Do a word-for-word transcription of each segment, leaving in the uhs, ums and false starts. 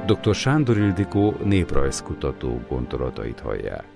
doktor Sándor Ildikó néprajzkutató gondolatait hallják.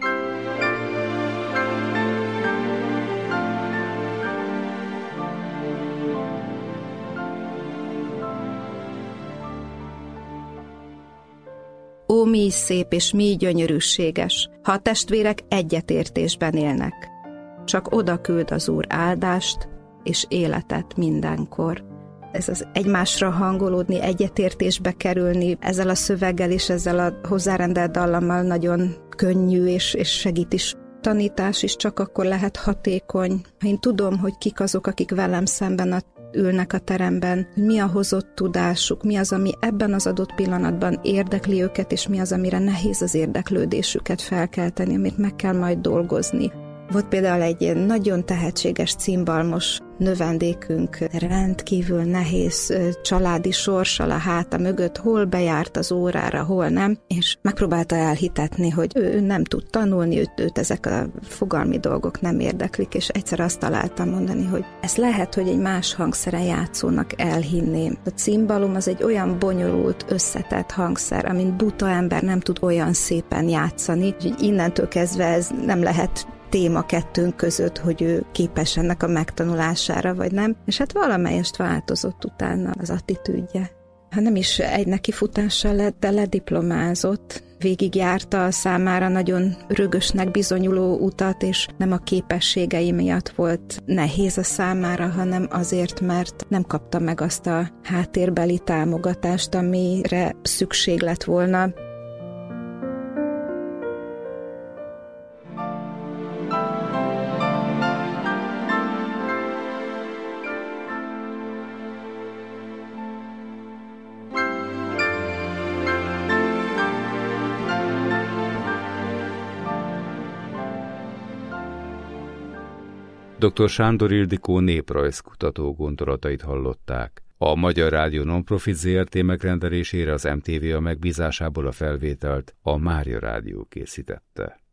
Ó, mi szép és mi gyönyörűséges, ha a testvérek egyetértésben élnek. Csak oda küld az Úr áldást és életet mindenkor. Ez az egymásra hangolódni, egyetértésbe kerülni, ezzel a szöveggel és ezzel a hozzárendelt dallammal nagyon könnyű és, és segít is. Tanítás is csak akkor lehet hatékony, ha én tudom, hogy kik azok, akik velem szemben a ülnek a teremben, hogy mi a hozott tudásuk, mi az, ami ebben az adott pillanatban érdekli őket, és mi az, amire nehéz az érdeklődésüket felkelteni, amit meg kell majd dolgozni. Volt például egy nagyon tehetséges cimbalmos növendékünk, rendkívül nehéz családi sorssal a háta mögött, hol bejárt az órára, hol nem, és megpróbálta elhitetni, hogy ő nem tud tanulni, őt, őt ezek a fogalmi dolgok nem érdeklik, és egyszer azt találtam mondani, hogy ez lehet, hogy egy más hangszeren játszónak elhinném. A cimbalom az egy olyan bonyolult, összetett hangszer, amint buta ember nem tud olyan szépen játszani, hogy innentől kezdve ez nem lehet téma kettőnk között, hogy ő képes ennek a megtanulására, vagy nem. És hát valamelyest változott utána az attitűdje. Ha nem is egy nekifutással lett, de lediplomázott. Végigjárta a számára nagyon rögösnek bizonyuló utat, és nem a képességei miatt volt nehéz a számára, hanem azért, mert nem kapta meg azt a háttérbeli támogatást, amire szükség lett volna. doktor Sándor Ildikó néprajzkutató gondolatait hallották. A Magyar Rádió Nonprofit zé er té megrendelésére az em té vé a megbízásából a felvételt a Mária Rádió készítette.